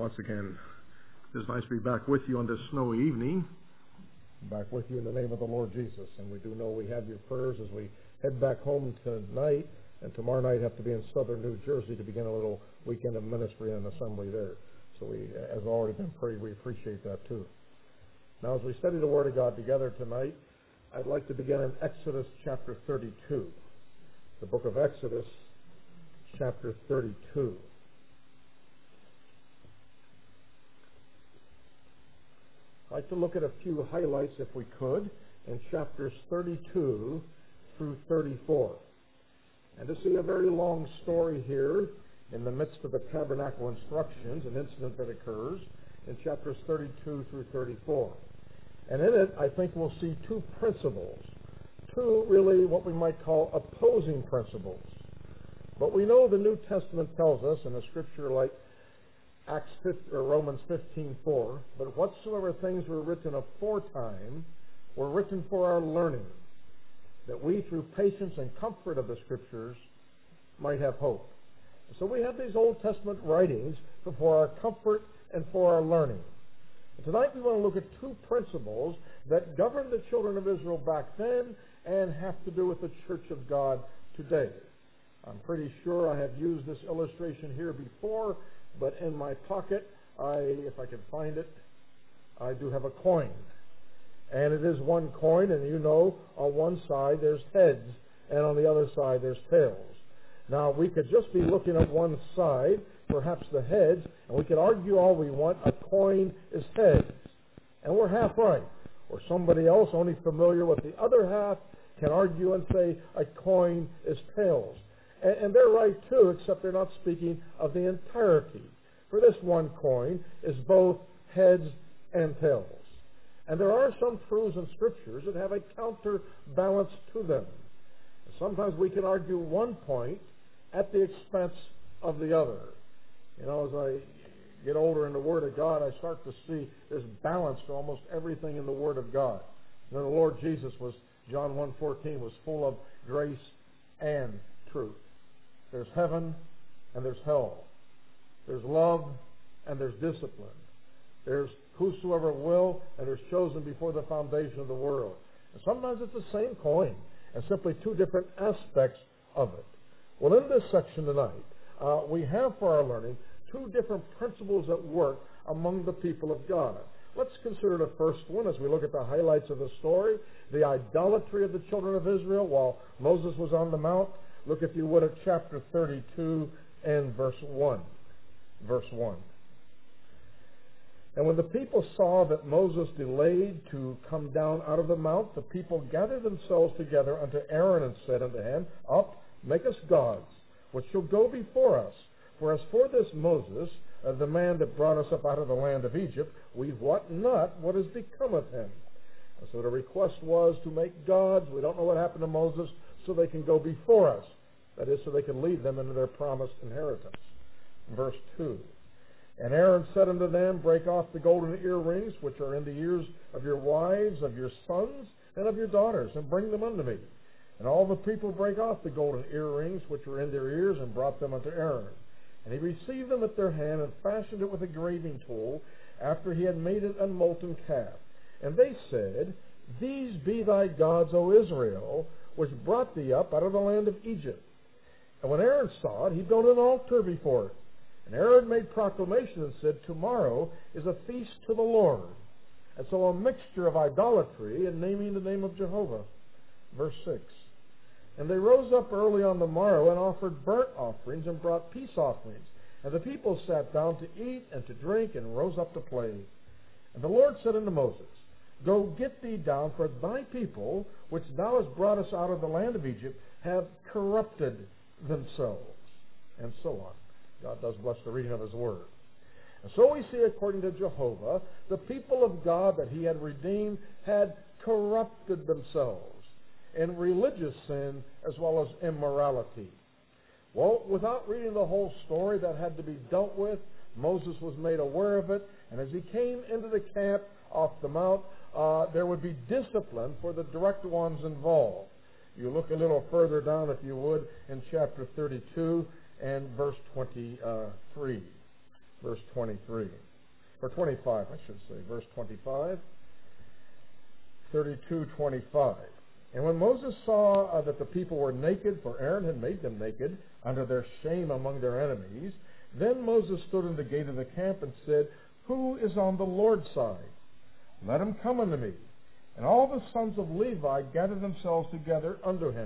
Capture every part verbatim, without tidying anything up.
once again, it's nice to be back with you on this snowy evening. Back with you in the name of the Lord Jesus. And we do know we have your prayers as we head back home tonight. And tomorrow night have to be in southern New Jersey to begin a little weekend of ministry and assembly there. So we, as already been prayed, we appreciate that too. Now, as we study the Word of God together tonight, I'd like to begin in Exodus chapter thirty-two. The book of Exodus, chapter thirty-two. I'd like to look at a few highlights, if we could, in chapters thirty-two through thirty-four. And to see a very long story here in the midst of the tabernacle instructions, an incident that occurs in chapters thirty-two through thirty-four. And in it, I think we'll see two principles, two really what we might call opposing principles. But we know the New Testament tells us in a scripture like Acts fifteen, or Romans fifteen four, but whatsoever things were written aforetime were written for our learning, that we through patience and comfort of the scriptures might have hope. So we have these Old Testament writings for our comfort and for our learning. And tonight we want to look at two principles that govern the children of Israel back then and have to do with the church of God today. I'm pretty sure I have used this illustration here before, but in my pocket, I, if I can find it, I do have a coin. And it is one coin, and you know on one side there's heads, and on the other side there's tails. Now, we could just be looking at one side, perhaps the heads, and we could argue all we want, a coin is heads. And we're half right. Or somebody else only familiar with the other half can argue and say a coin is tails. And, and they're right too, except they're not speaking of the entirety. For this one coin is both heads and tails. And there are some truths in scriptures that have a counterbalance to them. Sometimes we can argue one point at the expense of the other. You know, as I get older in the Word of God, I start to see there's balance to almost everything in the Word of God. You know, the Lord Jesus was, John one fourteen, was full of grace and truth. There's heaven and there's hell. There's love and there's discipline. There's whosoever will, and there's chosen before the foundation of the world. And sometimes it's the same coin, and simply two different aspects of it. Well, in this section tonight, uh, we have for our learning two different principles at work among the people of God. Let's consider the first one as we look at the highlights of the story, the idolatry of the children of Israel while Moses was on the mount. Look, if you would, at chapter thirty-two and verse one. Verse one. And when the people saw that Moses delayed to come down out of the mount, the people gathered themselves together unto Aaron and said unto him, Up, make us gods, which shall go before us. For as for this Moses, uh, the man that brought us up out of the land of Egypt, we wot not what has become of him. And so the request was to make gods. We don't know what happened to Moses, so they can go before us. That is, so they can lead them into their promised inheritance. Verse two. And Aaron said unto them, Break off the golden earrings which are in the ears of your wives, of your sons, and of your daughters, and bring them unto me. And all the people brake off the golden earrings which were in their ears, and brought them unto Aaron. And he received them at their hand, and fashioned it with a graving tool, after he had made it a molten calf. And they said, These be thy gods, O Israel, which brought thee up out of the land of Egypt. And when Aaron saw it, he built an altar before it. And Aaron made proclamation and said, Tomorrow is a feast to the Lord. And so a mixture of idolatry and naming the name of Jehovah. Verse six. And they rose up early on the morrow and offered burnt offerings and brought peace offerings. And the people sat down to eat and to drink and rose up to play. And the Lord said unto Moses, Go get thee down, for thy people, which thou hast brought us out of the land of Egypt, have corrupted themselves. And so on. God does bless the reading of His Word. And so we see, according to Jehovah, the people of God that He had redeemed had corrupted themselves in religious sin as well as immorality. Well, without reading the whole story, that had to be dealt with. Moses was made aware of it, and as he came into the camp off the mount, uh, there would be discipline for the direct ones involved. You look a little further down, if you would, in chapter thirty-two and verse twenty-three. verse twenty-three. Or twenty-five, I should say. Verse twenty-five. thirty-two twenty-five. And when Moses saw uh, that the people were naked, for Aaron had made them naked, under their shame among their enemies, then Moses stood in the gate of the camp and said, Who is on the Lord's side? Let him come unto me. And all the sons of Levi gathered themselves together unto him.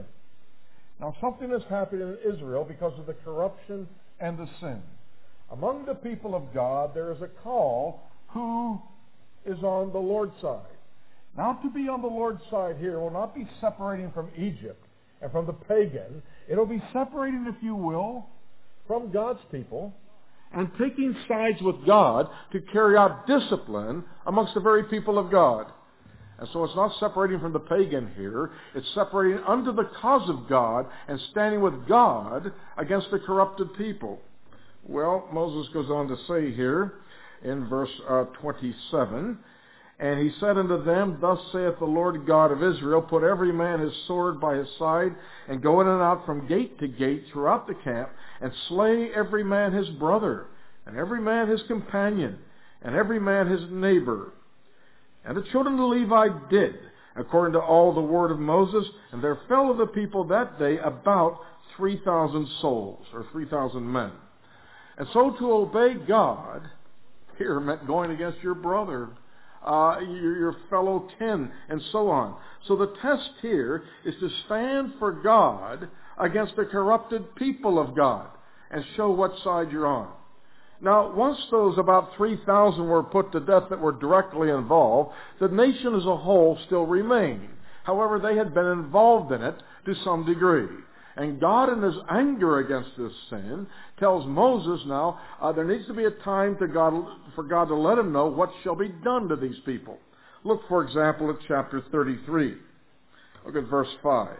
Now something has happened in Israel because of the corruption and the sin. Among the people of God, there is a call, who is on the Lord's side? Now, to be on the Lord's side here will not be separating from Egypt and from the pagan. It'll be separating, if you will, from God's people and taking sides with God to carry out discipline amongst the very people of God. And so it's not separating from the pagan here. It's separating under the cause of God and standing with God against the corrupted people. Well, Moses goes on to say here in verse uh, twenty-seven, And he said unto them, Thus saith the Lord God of Israel, Put every man his sword by his side, and go in and out from gate to gate throughout the camp, and slay every man his brother, and every man his companion, and every man his neighbor. And the children of Levi did, according to all the word of Moses, and there fell of the people that day about three thousand souls, or three thousand men. And so to obey God here meant going against your brother, Uh, your, your fellow kin, and so on. So the test here is to stand for God against the corrupted people of God and show what side you're on. Now, once those about three thousand were put to death that were directly involved, the nation as a whole still remained. However, they had been involved in it to some degree. And God, in his anger against this sin, tells Moses now uh, there needs to be a time to God, for God to let him know what shall be done to these people. Look, for example, at chapter thirty-three. Look at verse five.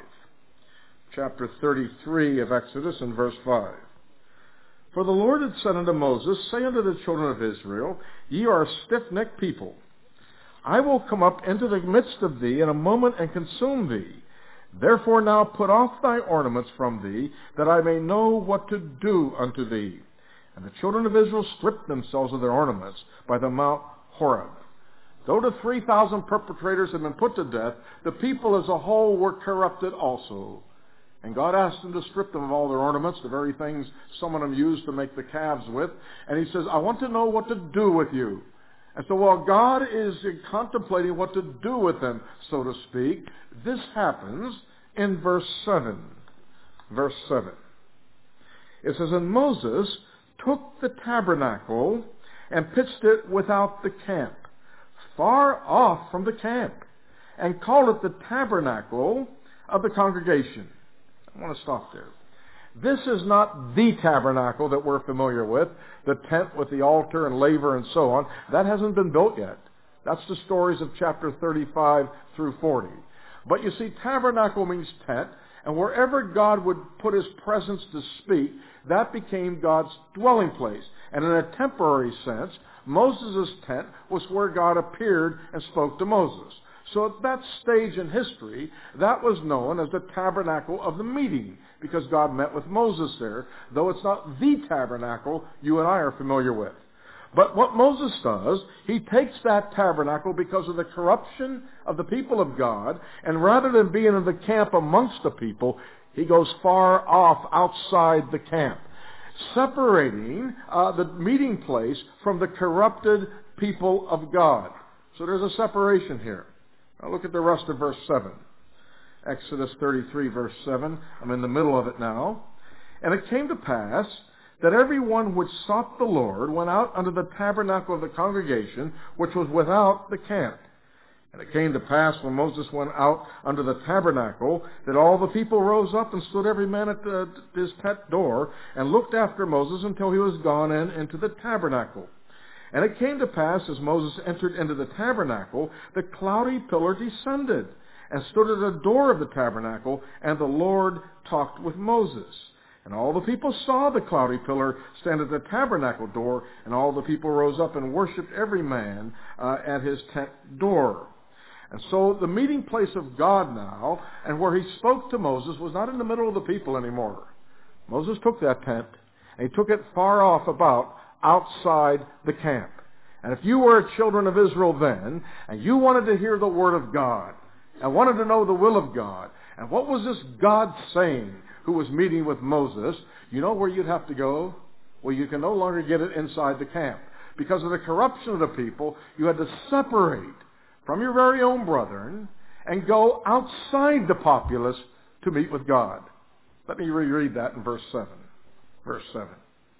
Chapter thirty-three of Exodus and verse five. For the Lord had said unto Moses, Say unto the children of Israel, Ye are a stiff-necked people. I will come up into the midst of thee in a moment and consume thee. Therefore now put off thy ornaments from thee, that I may know what to do unto thee. And the children of Israel stripped themselves of their ornaments by the Mount Horeb. Though the three thousand perpetrators had been put to death, the people as a whole were corrupted also. And God asked them to strip them of all their ornaments, the very things some of them used to make the calves with. And he says, I want to know what to do with you. And so while God is contemplating what to do with them, so to speak, this happens in verse seven. Verse seven. It says, And Moses took the tabernacle and pitched it without the camp, far off from the camp, and called it the tabernacle of the congregation. I want to stop there. This is not the tabernacle that we're familiar with, the tent with the altar and laver and so on. That hasn't been built yet. That's the stories of chapter thirty-five through forty. But you see, tabernacle means tent, and wherever God would put his presence to speak, that became God's dwelling place. And in a temporary sense, Moses' tent was where God appeared and spoke to Moses. So at that stage in history, that was known as the tabernacle of the meeting, because God met with Moses there, though it's not the tabernacle you and I are familiar with. But what Moses does, he takes that tabernacle because of the corruption of the people of God, and rather than being in the camp amongst the people, he goes far off outside the camp, separating uh, the meeting place from the corrupted people of God. So there's a separation here. Now look at the rest of verse seven. Exodus thirty-three, verse seven. I'm in the middle of it now. And it came to pass that every one which sought the Lord went out unto the tabernacle of the congregation, which was without the camp. And it came to pass when Moses went out unto the tabernacle, that all the people rose up and stood every man at the, his tent door, and looked after Moses until he was gone in into the tabernacle. And it came to pass, as Moses entered into the tabernacle, the cloudy pillar descended, and stood at the door of the tabernacle, and the Lord talked with Moses. And all the people saw the cloudy pillar stand at the tabernacle door, and all the people rose up and worshipped every man uh, at his tent door. And so the meeting place of God now, and where he spoke to Moses, was not in the middle of the people anymore. Moses took that tent, and he took it far off about outside the camp. And if you were children of Israel then, and you wanted to hear the Word of God, and wanted to know the will of God, and what was this God saying who was meeting with Moses, you know where you'd have to go? Well, you can no longer get it inside the camp. Because of the corruption of the people, you had to separate from your very own brethren and go outside the populace to meet with God. Let me reread that in verse seven. Verse seven.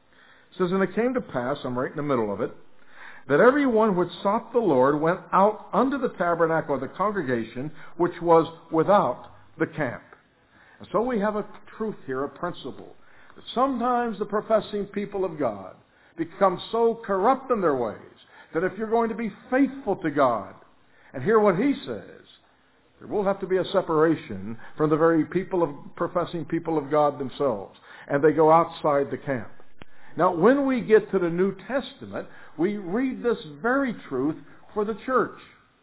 It says, and it came to pass, I'm right in the middle of it, that everyone which sought the Lord went out unto the tabernacle of the congregation, which was without the camp. And so we have a truth here, a principle, that sometimes the professing people of God become so corrupt in their ways that if you're going to be faithful to God and hear what He says, there will have to be a separation from the very people of professing people of God themselves, and they go outside the camp. Now, when we get to the New Testament, we read this very truth for the church.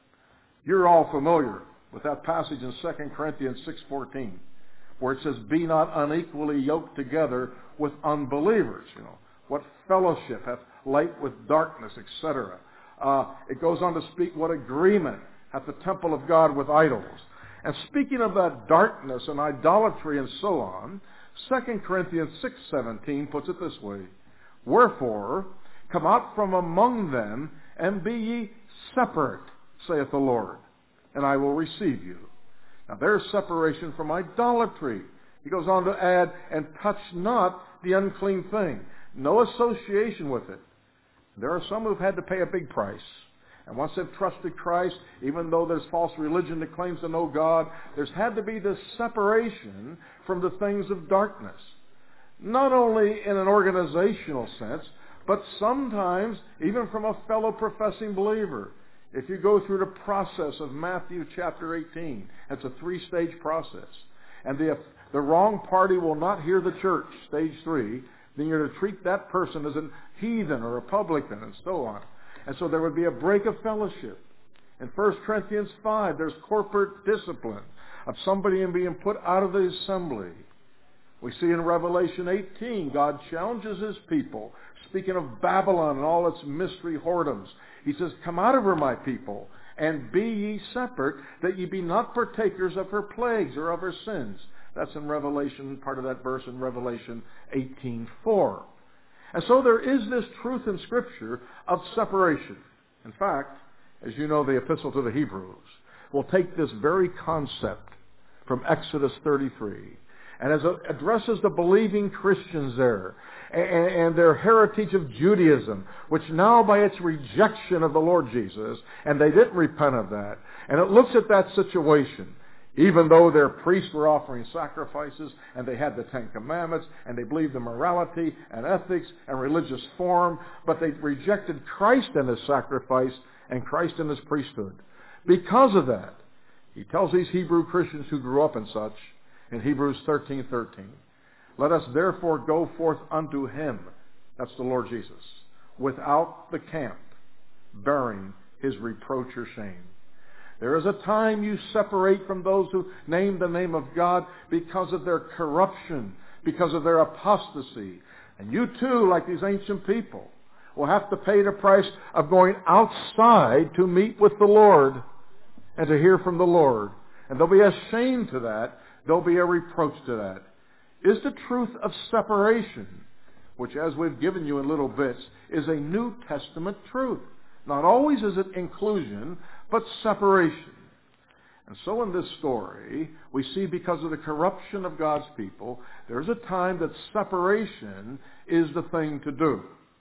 You're all familiar with that passage in Second Corinthians six fourteen, where it says, be not unequally yoked together with unbelievers. You know, what fellowship hath light with darkness, et cetera. Uh, it goes on to speak what agreement hath the temple of God with idols. And speaking of that darkness and idolatry and so on, Second Corinthians six seventeen puts it this way, wherefore, come out from among them, and be ye separate, saith the Lord, and I will receive you. Now there's separation from idolatry. He goes on to add, and touch not the unclean thing. No association with it. There are some who've had to pay a big price. And once they've trusted Christ, even though there's false religion that claims to know God, there's had to be this separation from the things of darkness. Not only in an organizational sense, but sometimes even from a fellow professing believer. If you go through the process of Matthew chapter eighteen, it's a three-stage process. And the, the wrong party will not hear the church, stage three, then you're to treat that person as a heathen or a publican and so on. And so there would be a break of fellowship. In First Corinthians five, there's corporate discipline of somebody being put out of the assembly. We see in Revelation eighteen, God challenges His people, speaking of Babylon and all its mystery whoredoms. He says, come out of her, my people, and be ye separate, that ye be not partakers of her plagues or of her sins. That's in Revelation, part of that verse in Revelation eighteen four. And so there is this truth in Scripture of separation. In fact, as you know, the Epistle to the Hebrews will take this very concept from Exodus thirty-three, and as it addresses the believing Christians there, and their heritage of Judaism, which now by its rejection of the Lord Jesus, and they didn't repent of that, and it looks at that situation, even though their priests were offering sacrifices, and they had the Ten Commandments, and they believed in morality and ethics and religious form, but they rejected Christ and His sacrifice and Christ and His priesthood. Because of that, He tells these Hebrew Christians who grew up in such, in Hebrews thirteen thirteen, let us therefore go forth unto Him, that's the Lord Jesus, without the camp, bearing His reproach or shame. There is a time you separate from those who name the name of God because of their corruption, because of their apostasy. And you too, like these ancient people, will have to pay the price of going outside to meet with the Lord and to hear from the Lord. And there'll be a shame to that. There'll be a reproach to that. Is the truth of separation, which as we've given you in little bits, is a New Testament truth. Not always is it inclusion, but separation. And so in this story, we see because of the corruption of God's people, there's a time that separation is the thing to do.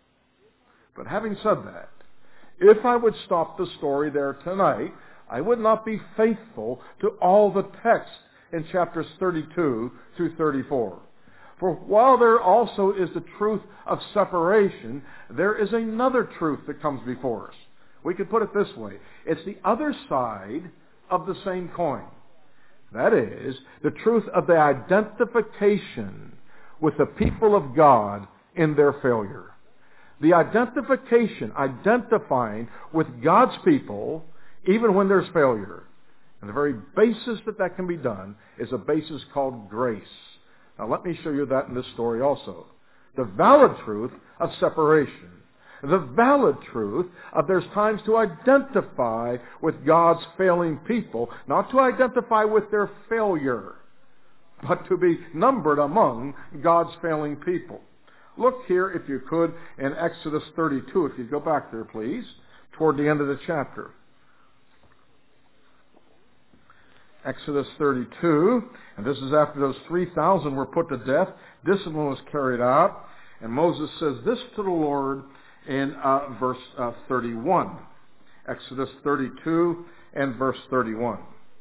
But having said that, if I would stop the story there tonight, I would not be faithful to all the text in chapters thirty-two through thirty-four. For while there also is the truth of separation, there is another truth that comes before us. We could put it this way. It's the other side of the same coin. That is, the truth of the identification with the people of God in their failure. The identification, identifying with God's people even when there's failure. And the very basis that that can be done is a basis called grace. Now let me show you that in this story also. The valid truth of separation the valid truth of there's times to identify with God's failing people, not to identify with their failure, but to be numbered among God's failing people. Look here, if you could, in Exodus thirty-two, if you go back there, please, toward the end of the chapter. Exodus thirty-two, and this is after those three thousand were put to death. Discipline was carried out, and Moses says this to the Lord in uh, verse uh, thirty-one. Exodus thirty-two and verse thirty-one.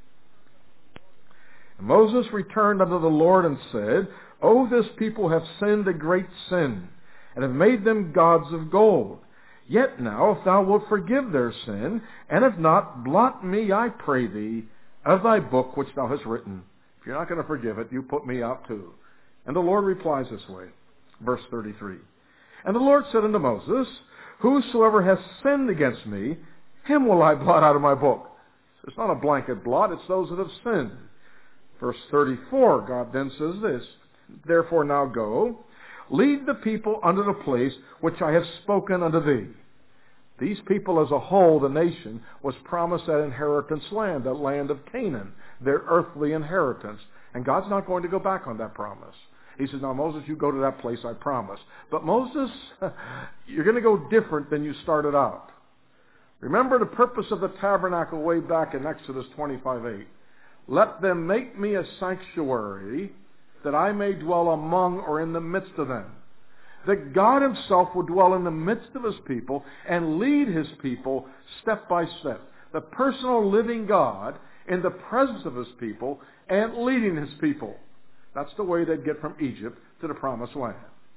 And Moses returned unto the Lord and said, O this people have sinned a great sin, and have made them gods of gold. Yet now, if thou wilt forgive their sin, and if not, blot me, I pray thee, of thy book which thou hast written. If you're not going to forgive it, you put me out too. And the Lord replies this way, verse thirty-three. And the Lord said unto Moses, Whosoever has sinned against me, him will I blot out of my book. So it's not a blanket blot, it's those that have sinned. Verse thirty-four, God then says this, Therefore now go, lead the people unto the place which I have spoken unto thee. These people as a whole, the nation, was promised that inheritance land, that land of Canaan, their earthly inheritance. And God's not going to go back on that promise. He says, now Moses, you go to that place I promised. But Moses, you're going to go different than you started out. Remember the purpose of the tabernacle way back in Exodus twenty-five eight. Let them make me a sanctuary that I may dwell among or in the midst of them. That God himself would dwell in the midst of his people and lead his people step by step. The personal living God in the presence of his people and leading his people. That's the way they'd get from Egypt to the promised land.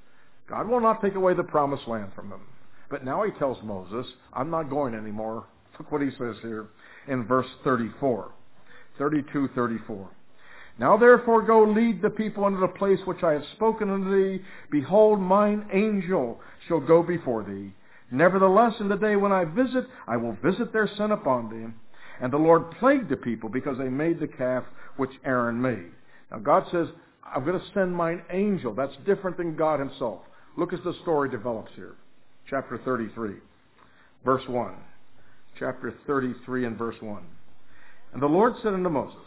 God will not take away the promised land from them. But now he tells Moses, I'm not going anymore. Look what he says here in verse thirty-four. thirty-two, thirty-four. Now therefore go lead the people unto the place which I have spoken unto thee. Behold, mine angel shall go before thee. Nevertheless, in the day when I visit, I will visit their sin upon them. And the Lord plagued the people because they made the calf which Aaron made. Now God says, I'm going to send mine angel. That's different than God himself. Look as the story develops here. Chapter thirty-three, verse one. Chapter thirty-three and verse one. And the Lord said unto Moses,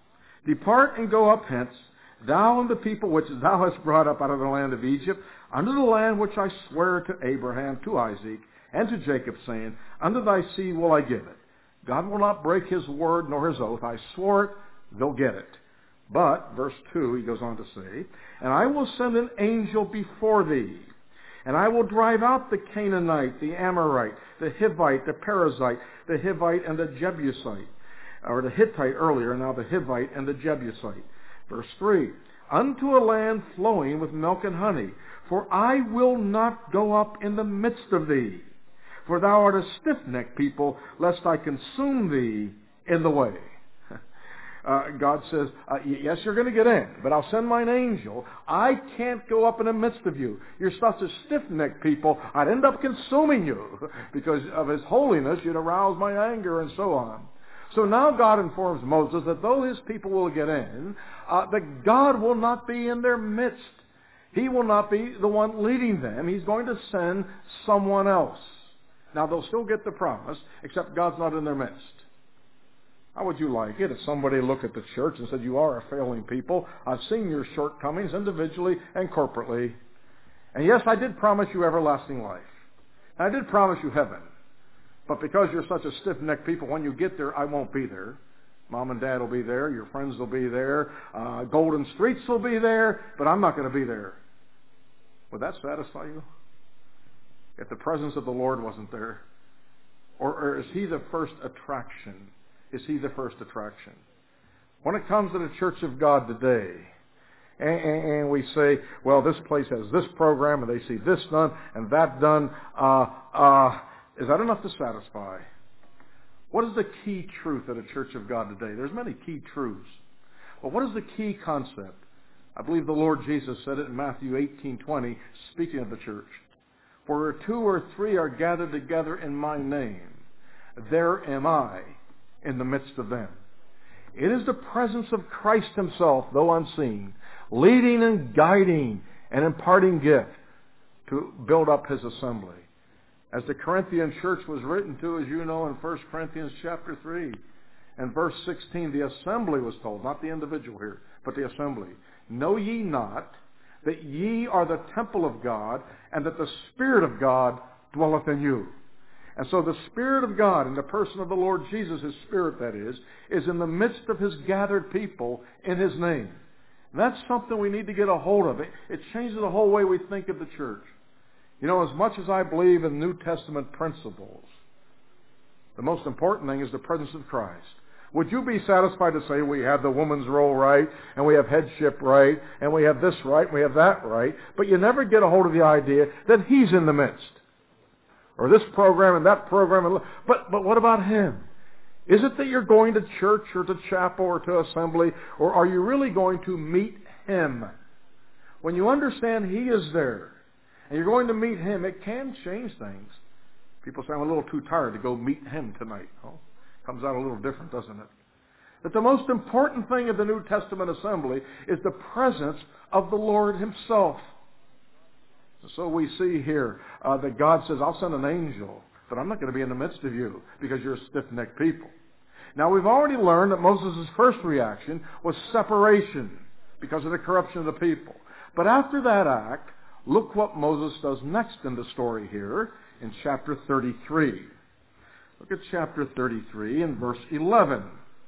Depart and go up hence, thou and the people which thou hast brought up out of the land of Egypt, unto the land which I swear to Abraham, to Isaac, and to Jacob, saying, Unto thy seed will I give it. God will not break his word nor his oath. I swore it, they'll get it. But, verse two, he goes on to say, And I will send an angel before thee, and I will drive out the Canaanite, the Amorite, the Hivite, the Perizzite, the Hivite, and the Jebusite. Or the Hittite earlier, now the Hivite and the Jebusite. Verse three, Unto a land flowing with milk and honey, for I will not go up in the midst of thee. For thou art a stiff-necked people, lest I consume thee in the way. Uh, God says, uh, yes, you're going to get in, but I'll send mine angel. I can't go up in the midst of you. You're such a stiff-necked people, I'd end up consuming you. Because of his holiness, you'd arouse my anger and so on. So now God informs Moses that though his people will get in, uh, that God will not be in their midst. He will not be the one leading them. He's going to send someone else. Now they'll still get the promise, except God's not in their midst. How would you like it if somebody looked at the church and said, you are a failing people. I've seen your shortcomings individually and corporately. And yes, I did promise you everlasting life. And I did promise you heaven. But because you're such a stiff-necked people, when you get there, I won't be there. Mom and Dad will be there. Your friends will be there. Uh, Golden Streets will be there. But I'm not going to be there. Would that satisfy you? If the presence of the Lord wasn't there? Or, or is he the first attraction? Is he the first attraction? When it comes to the Church of God today, and, and, and we say, well, this place has this program, and they see this done and that done, uh, uh, is that enough to satisfy? What is the key truth of the Church of God today? There's many key truths. But what is the key concept? I believe the Lord Jesus said it in Matthew eighteen twenty, speaking of the church. For where two or three are gathered together in my name, there am I in the midst of them. It is the presence of Christ himself, though unseen, leading and guiding and imparting gift to build up his assembly. As the Corinthian church was written to, as you know, in First Corinthians chapter three and verse sixteen, the assembly was told, not the individual here, but the assembly. Know ye not that ye are the temple of God, and that the Spirit of God dwelleth in you. And so the Spirit of God, in the person of the Lord Jesus, His Spirit that is, is in the midst of His gathered people in His name. And that's something we need to get a hold of. It, it changes the whole way we think of the church. You know, as much as I believe in New Testament principles, the most important thing is the presence of Christ. Would you be satisfied to say we have the woman's role right, and we have headship right, and we have this right, and we have that right, but you never get a hold of the idea that He's in the midst? Or this program and that program. And, but, but what about Him? Is it that you're going to church or to chapel or to assembly, or are you really going to meet Him? When you understand He is there, and you're going to meet Him, it can change things. People say, I'm a little too tired to go meet Him tonight. Oh, comes out a little different, doesn't it? But the most important thing of the New Testament assembly is the presence of the Lord Himself. So we see here uh, that God says, I'll send an angel, but I'm not going to be in the midst of you because you're stiff-necked people. Now we've already learned that Moses' first reaction was separation because of the corruption of the people. But after that act, look what Moses does next in the story here in chapter thirty-three. Look at chapter thirty-three and verse eleven.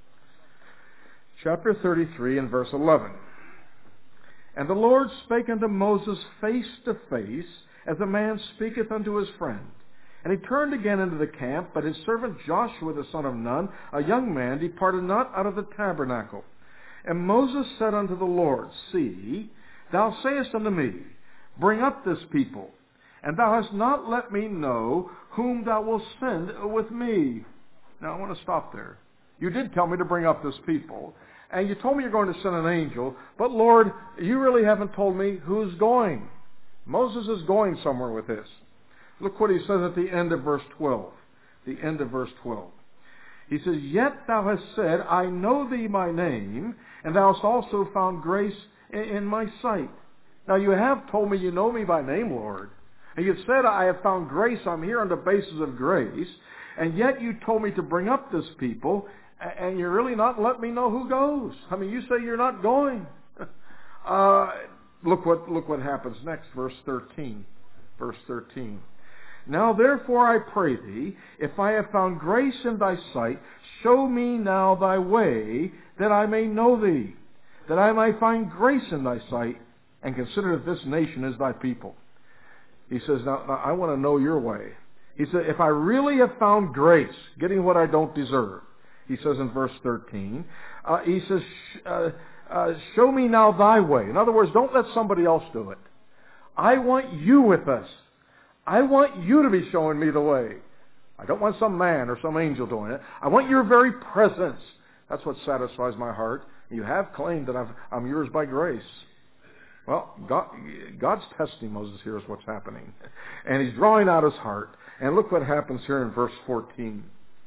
Chapter thirty-three and verse eleven. And the Lord spake unto Moses face to face, as a man speaketh unto his friend. And he turned again into the camp, but his servant Joshua the son of Nun, a young man, departed not out of the tabernacle. And Moses said unto the Lord, See, thou sayest unto me, Bring up this people, and thou hast not let me know whom thou wilt send with me. Now I want to stop there. You did tell me to bring up this people, and you told me you're going to send an angel, but Lord, you really haven't told me who's going. Moses is going somewhere with this. Look what he says at the end of verse twelve. The end of verse twelve. He says, Yet thou hast said, I know thee by name, and thou hast also found grace in my sight. Now you have told me you know me by name, Lord. And you've said, I have found grace, I'm here on the basis of grace, and yet you told me to bring up this people, and you're really not letting me know who goes. I mean, you say you're not going. uh, look what look what happens next, verse thirteen. Verse thirteen. Now therefore I pray thee, if I have found grace in thy sight, show me now thy way, that I may know thee, that I may find grace in thy sight, and consider that this nation is thy people. He says, now, now I want to know your way. He said, if I really have found grace, getting what I don't deserve, he says in verse thirteen, uh, he says, uh, uh, show me now thy way. In other words, don't let somebody else do it. I want you with us. I want you to be showing me the way. I don't want some man or some angel doing it. I want your very presence. That's what satisfies my heart. You have claimed that I've, I'm yours by grace. Well, God, God's testing Moses here is what's happening. And He's drawing out His heart. And look what happens here in verse fourteen.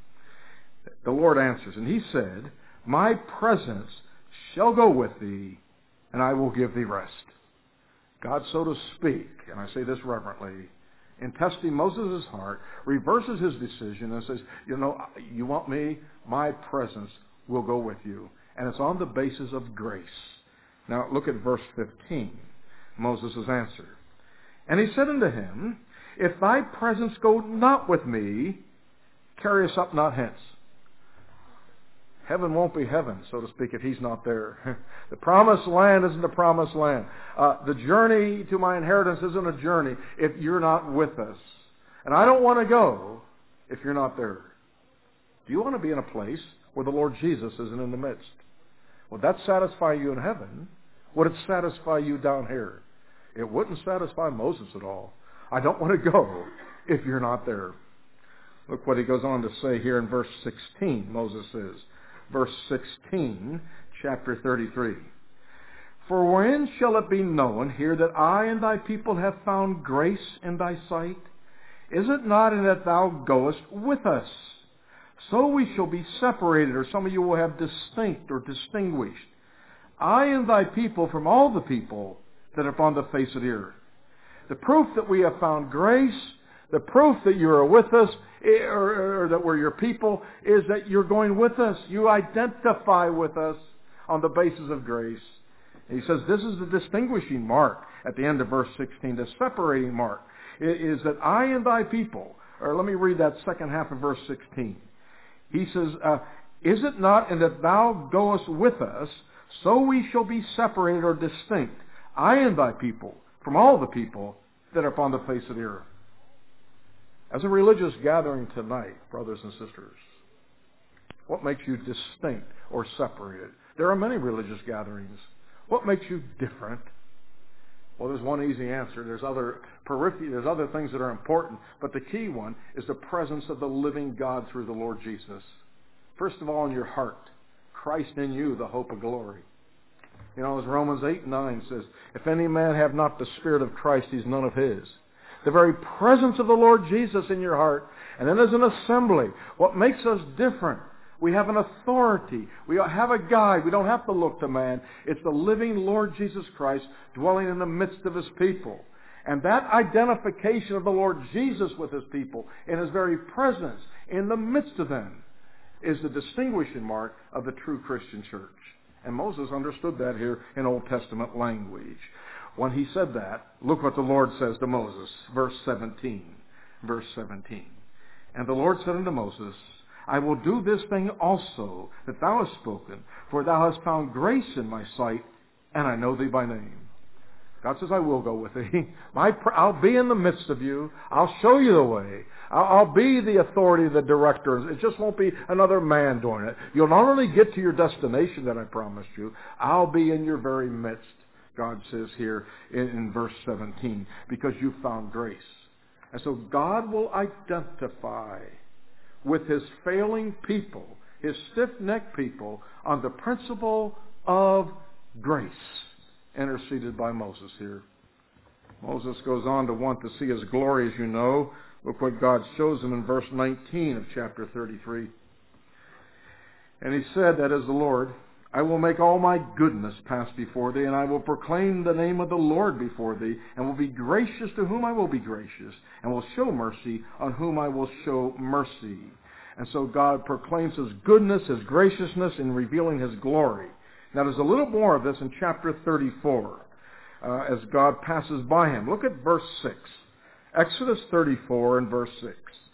The Lord answers, and He said, My presence shall go with thee, and I will give thee rest. God, so to speak, and I say this reverently, in testing Moses' heart, reverses his decision and says, you know, you want me? My presence will go with you. And it's on the basis of grace. Now look at verse fifteen, Moses' answer. And he said unto him, If thy presence go not with me, carry us up not hence. Heaven won't be heaven, so to speak, if He's not there. The promised land isn't the promised land. Uh, the journey to my inheritance isn't a journey if you're not with us. And I don't want to go if you're not there. Do you want to be in a place where the Lord Jesus isn't in the midst? Would that satisfy you in heaven? Would it satisfy you down here? It wouldn't satisfy Moses at all. I don't want to go if you're not there. Look what he goes on to say here in verse sixteen, Moses says. Verse sixteen, chapter thirty-three. For when shall it be known here that I and thy people have found grace in thy sight? Is it not in that thou goest with us? So we shall be separated, or some of you will have distinct or distinguished, I and thy people from all the people that are upon the face of the earth. The proof that we have found grace, The proof that you are with us, or, or that we're your people, is that you're going with us. You identify with us on the basis of grace. And he says this is the distinguishing mark at the end of verse sixteen, the separating mark, is that I and thy people, or let me read that second half of verse sixteen. He says, uh, is it not in that thou goest with us, so we shall be separated or distinct, I and thy people, from all the people that are upon the face of the earth. As a religious gathering tonight, brothers and sisters, what makes you distinct or separated? There are many religious gatherings. What makes you different? Well, there's one easy answer. There's other periphery, there's other things that are important, but the key one is the presence of the living God through the Lord Jesus. First of all, in your heart, Christ in you, the hope of glory. You know, as Romans eight nine says, if any man have not the Spirit of Christ, he's none of his. The very presence of the Lord Jesus in your heart. And then as an assembly, what makes us different? We have an authority. We have a guide. We don't have to look to man. It's the living Lord Jesus Christ dwelling in the midst of his people. And that identification of the Lord Jesus with his people, in his very presence, in the midst of them, is the distinguishing mark of the true Christian church. And Moses understood that here in Old Testament language. When he said that, look what the Lord says to Moses, verse seventeen. Verse seventeen. And the Lord said unto Moses, I will do this thing also that thou hast spoken, for thou hast found grace in my sight, and I know thee by name. God says, I will go with thee. My, I'll be in the midst of you. I'll show you the way. I'll, I'll be the authority, the director. It just won't be another man doing it. You'll not only get to your destination that I promised you, I'll be in your very midst, God says here in, in verse seventeen, because you found grace. And so God will identify with his failing people, his stiff-necked people, on the principle of grace, interceded by Moses here. Moses goes on to want to see his glory, as you know. Look what God shows him in verse nineteen of chapter thirty-three. And he said, that is the Lord, I will make all my goodness pass before thee, and I will proclaim the name of the Lord before thee, and will be gracious to whom I will be gracious, and will show mercy on whom I will show mercy. And so God proclaims his goodness, his graciousness in revealing his glory. Now there's a little more of this in chapter thirty-four uh, as God passes by him. Look at verse six. Exodus thirty-four and verse six.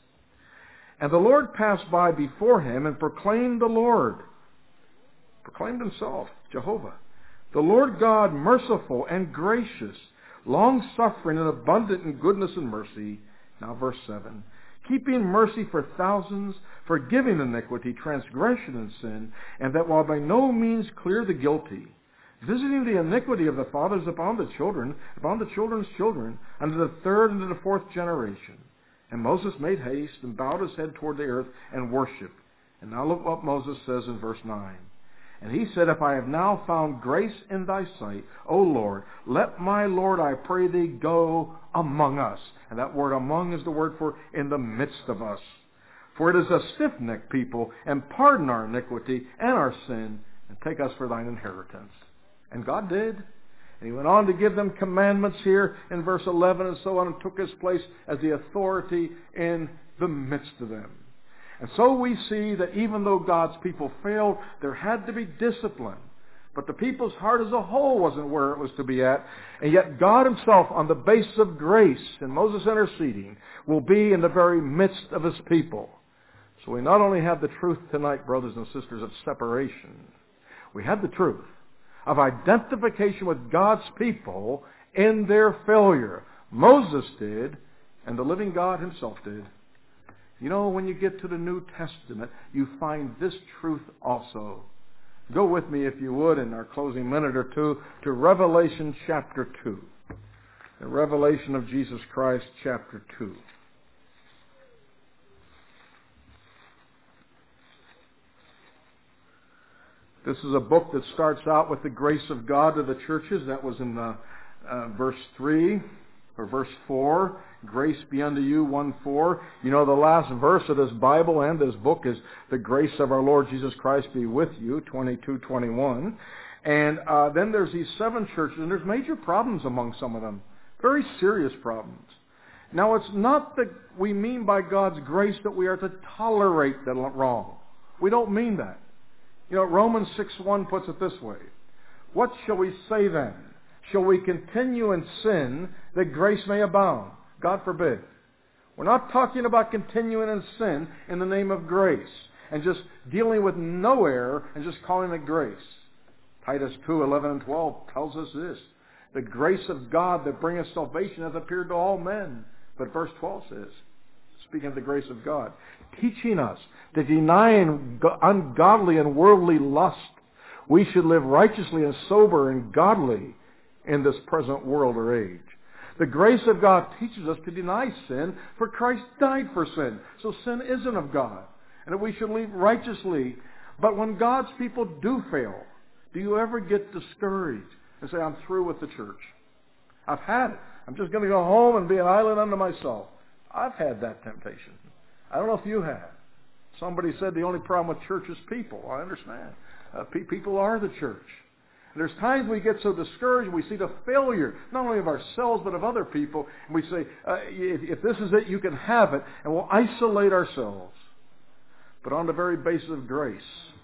And the Lord passed by before him and proclaimed the Lord. Proclaimed himself, Jehovah. The Lord God merciful and gracious, long-suffering and abundant in goodness and mercy. Now verse seven. Keeping mercy for thousands, forgiving iniquity, transgression, and sin, and that while by no means clear the guilty, visiting the iniquity of the fathers upon the children, upon the children's children, unto the third and to the fourth generation. And Moses made haste and bowed his head toward the earth and worshipped. And now look what Moses says in verse nine. And he said, if I have now found grace in thy sight, O Lord, let my Lord, I pray thee, go among us. And that word among is the word for in the midst of us. For it is a stiff-necked people, and pardon our iniquity and our sin, and take us for thine inheritance. And God did. And he went on to give them commandments here in verse eleven and so on, and took his place as the authority in the midst of them. And so we see that even though God's people failed, there had to be discipline. But the people's heart as a whole wasn't where it was to be at. And yet God himself, on the basis of grace, and Moses interceding, will be in the very midst of his people. So we not only have the truth tonight, brothers and sisters, of separation, we have the truth of identification with God's people in their failure. Moses did, and the living God himself did. You know, when you get to the New Testament, you find this truth also. Go with me, if you would, in our closing minute or two, to Revelation chapter two. The revelation of Jesus Christ, chapter two. This is a book that starts out with the grace of God to the churches. That was in the, uh, verse three, or verse four. Grace be unto you, one four. You know, the last verse of this Bible and this book is the grace of our Lord Jesus Christ be with you, twenty-two twenty-one. And uh, then there's these seven churches, and there's major problems among some of them. Very serious problems. Now, it's not that we mean by God's grace that we are to tolerate the wrong. We don't mean that. You know, Romans six one puts it this way. What shall we say then? Shall we continue in sin that grace may abound? God forbid. We're not talking about continuing in sin in the name of grace and just dealing with no error and just calling it grace. Titus two eleven and twelve tells us this. The grace of God that bringeth salvation hath appeared to all men. But verse twelve says, speaking of the grace of God, teaching us that denying ungodly and worldly lust, we should live righteously and sober and godly in this present world or age. The grace of God teaches us to deny sin, for Christ died for sin. So sin isn't of God, and that we should live righteously. But when God's people do fail, do you ever get discouraged and say, I'm through with the church? I've had it. I'm just going to go home and be an island unto myself. I've had that temptation. I don't know if you have. Somebody said the only problem with church is people. I understand. Uh, pe- people are the church. And there's times we get so discouraged, we see the failure, not only of ourselves, but of other people, and we say, uh, if, if this is it, you can have it, and we'll isolate ourselves. But on the very basis of grace,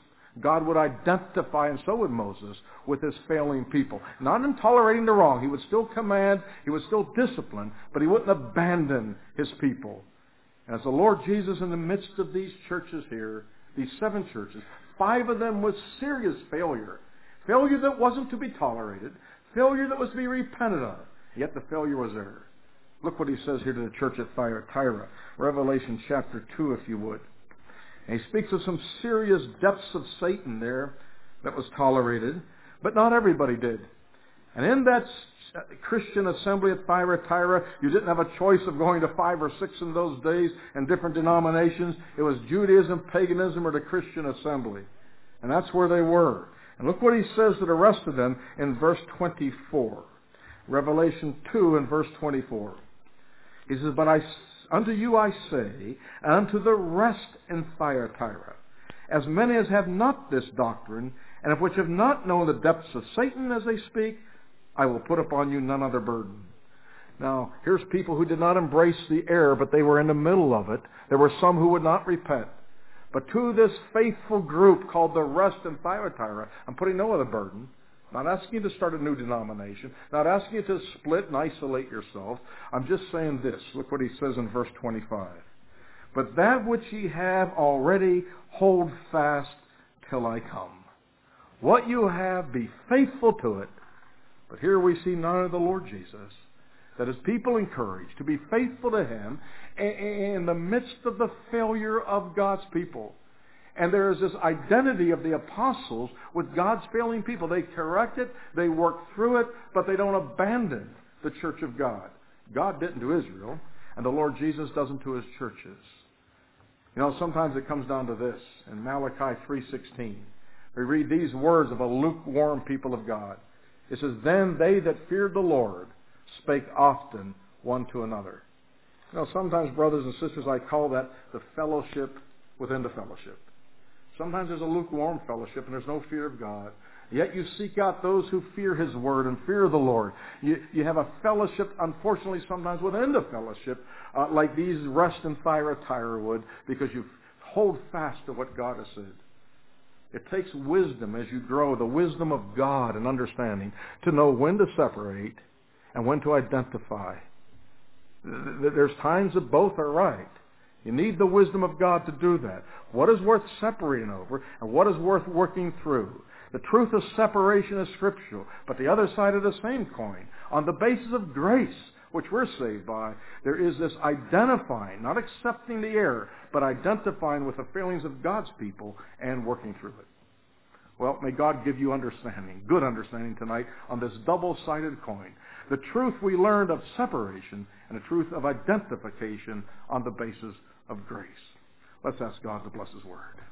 God would identify, and so would Moses, with his failing people. Not in tolerating the wrong. He would still command, he would still discipline, but he wouldn't abandon his people. And as the Lord Jesus, in the midst of these churches here, these seven churches, five of them with serious failure. Failure that wasn't to be tolerated. Failure that was to be repented of. Yet the failure was there. Look what he says here to the church at Thyatira. Revelation chapter two, if you would. And he speaks of some serious depths of Satan there that was tolerated. But not everybody did. And in that Christian assembly at Thyatira, you didn't have a choice of going to five or six in those days and different denominations. It was Judaism, paganism, or the Christian assembly. And that's where they were. And look what he says to the rest of them in verse twenty-four. Revelation two and verse twenty-four. He says, But I, unto you I say, and unto the rest in Thyatira, as many as have not this doctrine, and of which have not known the depths of Satan as they speak, I will put upon you none other burden. Now, here's people who did not embrace the error, but they were in the middle of it. There were some who would not repent. But to this faithful group called the rest in Thyatira, I'm putting no other burden. Not asking you to start a new denomination. Not asking you to split and isolate yourself. I'm just saying this. Look what he says in verse twenty-five. But that which ye have already hold fast till I come. What you have, be faithful to it. But here we see none of the Lord Jesus, that his people encouraged to be faithful to him in the midst of the failure of God's people. And there is this identity of the apostles with God's failing people. They correct it, they work through it, but they don't abandon the church of God. God didn't to Israel, and the Lord Jesus doesn't to his churches. You know, sometimes it comes down to this. In Malachi three sixteen, we read these words of a lukewarm people of God. It says, Then they that feared the Lord spake often one to another. You know, sometimes, brothers and sisters, I call that the fellowship within the fellowship. Sometimes there's a lukewarm fellowship and there's no fear of God. Yet you seek out those who fear his word and fear the Lord. You, you have a fellowship, unfortunately, sometimes within the fellowship, uh, like these rest in Thyatira would, because you hold fast to what God has said. It takes wisdom as you grow, the wisdom of God and understanding, to know when to separate and when to identify. There's times that both are right. You need the wisdom of God to do that. What is worth separating over and what is worth working through? The truth of separation is scriptural, but the other side of the same coin, on the basis of grace, which we're saved by, there is this identifying, not accepting the error, but identifying with the failings of God's people and working through it. Well, may God give you understanding, good understanding tonight on this double-sided coin. The truth we learned of separation and the truth of identification on the basis of grace. Let's ask God to bless his word.